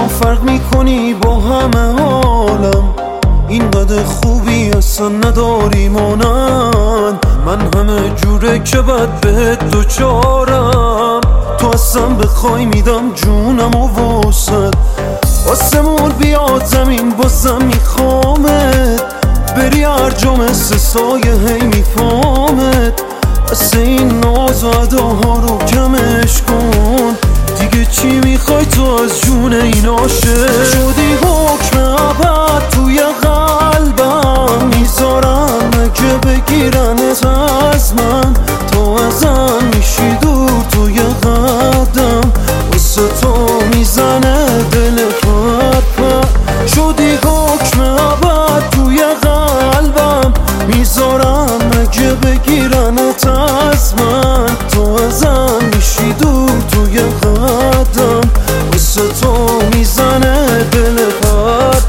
فرق میکنی با همه عالم، اینقدر خوبی اصلا نداری مانند من. همه جوره که بد بهت دوچارم، تو اصلا بخوای میدم جونم و واسد. آسمون بیاد زمین بازم میخوامت، بری هر مثل سایه هی میفامت. بس این ناز و اداها رو کمش کن دیگه، چی میخوای تو از جون این عاشق؟ شدی حکم ابد توی قلبم، میذارم اگه بگیرنت از من. تو ازم میشی دور توی قدم، واسه تو میزنه دل پد. شدی حکم ابد توی قلبم، میذارم اگه بگیرنت از من. تو ازم میشی دور توی قدم، واسه تو میزنه دل پد.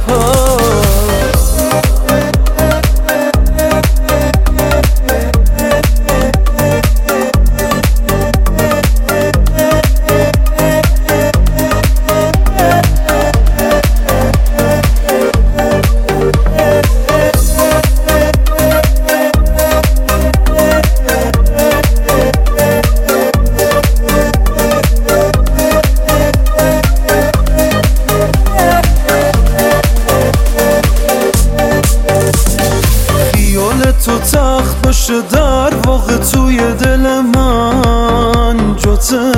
تو تخت باشه در واقع توی دل من جاته،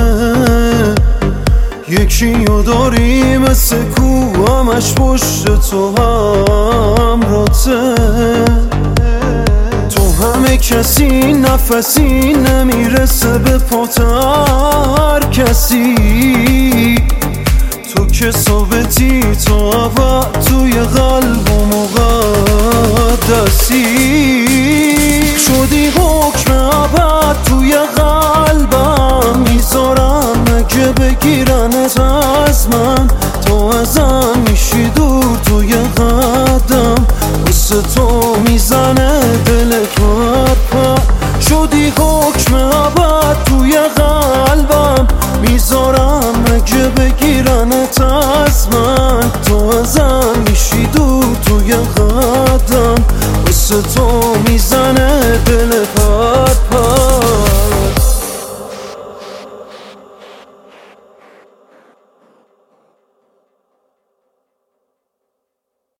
یکی رو داری مثل کو همش پشت تو همراته. تو همه کسی نفسی نمیرسه به پات هر کسی، تو که ثابتی تو ابد توی قلب و مقدسی. شدی حکم ابد توی قلبم، میذارم اگه بگیرنت از من. تو ازم میشی دور توی قدم، واسه تو میزنه دل پد. شدی حکم ابد توی قلبم، میذارم اگه بگیرنت از من. تو ازم میشی دور توی قدم، واسه تو